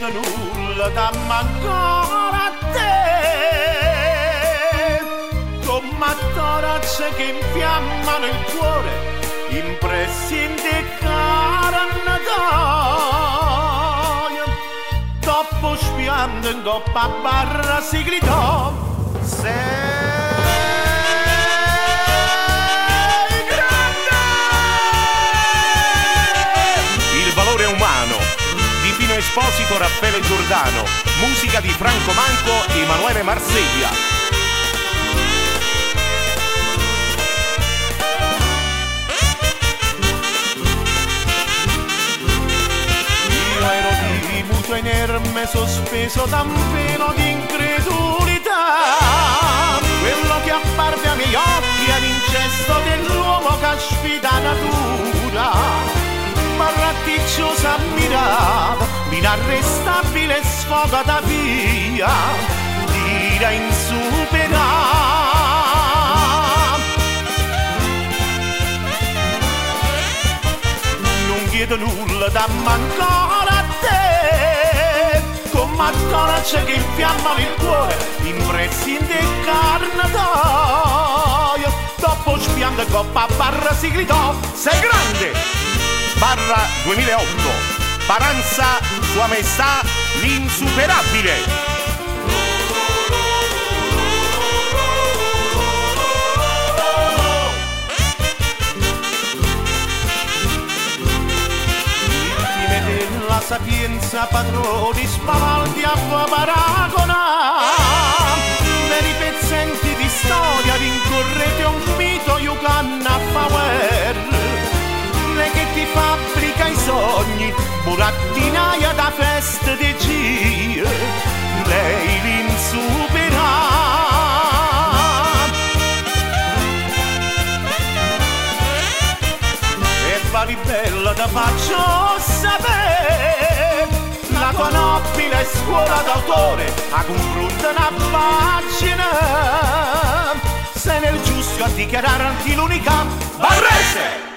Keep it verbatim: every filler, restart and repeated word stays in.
chiedo nulla da mancare a te, come torce che infiammano il cuore, impressi in te carne d'oio. Dopo spiando in coppa a barra si gridò: sei Esposito, Raffaele Giordano, musica di Franco Manco e Emanuele Marseglia. Io ero di muto inerme sospeso da un velo di incredulità, quello che apparve ai miei occhi è l'incesto dell'uomo che sfida natura. Marratticciosa ammirata, l'inarrestabile sfoga da via, d'ira insuperata. Non chiedo nulla da mancare a te, come torce che infiammano il cuore, impressi in te carne d'oio. Dopo spiando coppa a barra si gridò: sei grande! Barra duemilaotto, Paranza, Sua Maestà, l'insuperabile. Vittime della sapienza, padroni spavaldi a paragona, veri pezzenti di storia, rincorrete un mito, Yucanna Power. Lei che ti fabbrica i sogni, burattinaia da feste di giro, lei l'insuperata. E pari bella da faccio sapere, la tua nobile scuola d'autore a confronto una pagina, sei nel giusto a dichiararti l'unica Barrese.